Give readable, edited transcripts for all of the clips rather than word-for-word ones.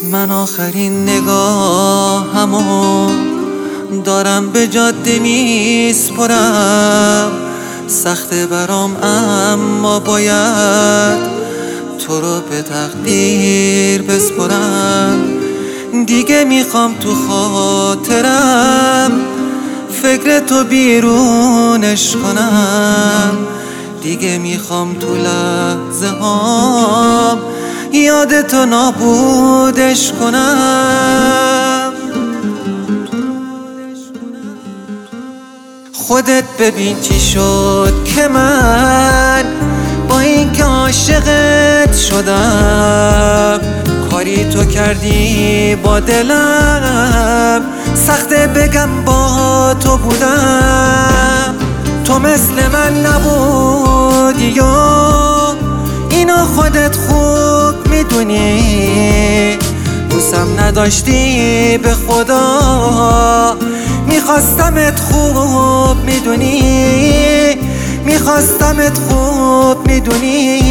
من آخرین نگاهمو دارم به جاده میسپرم. سخته برام اما باید تو رو به تقدیر بسپرم. دیگه میخوام تو خاطرم فکر تو بیرونش کنم. دیگه میخوام تو لحظه هام یاد تو نابودش کنم. خودت ببین چی شد که من با این که عاشقت شدم. کاری تو کردی با دلم سخته بگم با تو بودم. تو مثل من نبودی و اینو خودت خوب میدونی. دوستم نداشتی به خدا میخواستمت خوب میدونی. میخواستمت خوب میدونی.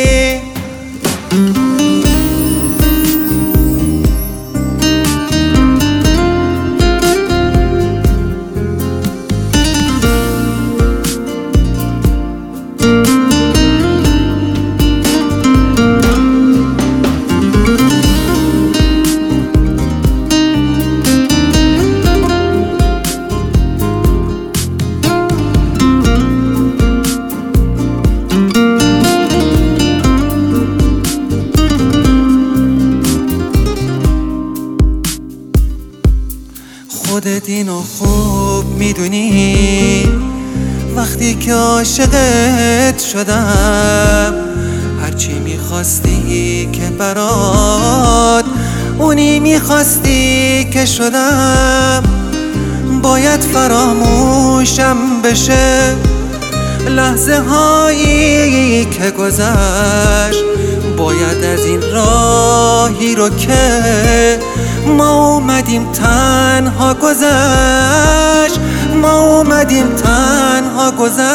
خودت اینو خوب میدونی. وقتی که عاشقت شدم هرچی میخواستی که برات اونی میخواستی که شدم. باید فراموشم بشه لحظه هایی که گذشت. باید از این راهی رو که ما اومدیم تنها گذشت. ما اومدیم تنها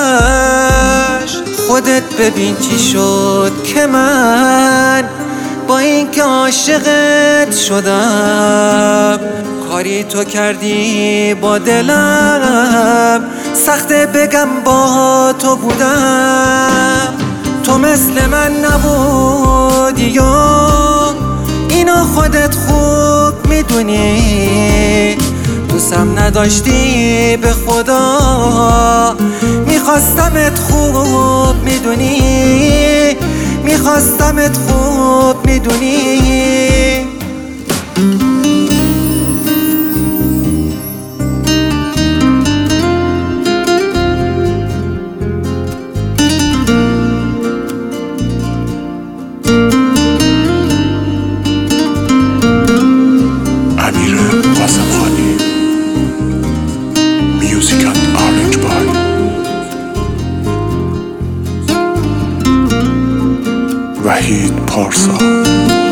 گذشت. خودت ببین چی شد که من با این که عاشقت شدم. کاری تو کردی با دلم سخته بگم با تو بودم. تو مثل من نبودی و اینو خودت خوب میدونی. دوستم نداشتی به خدا میخواستمت خوب میدونی. میخواستمت خوب میدونی. وحید پارسا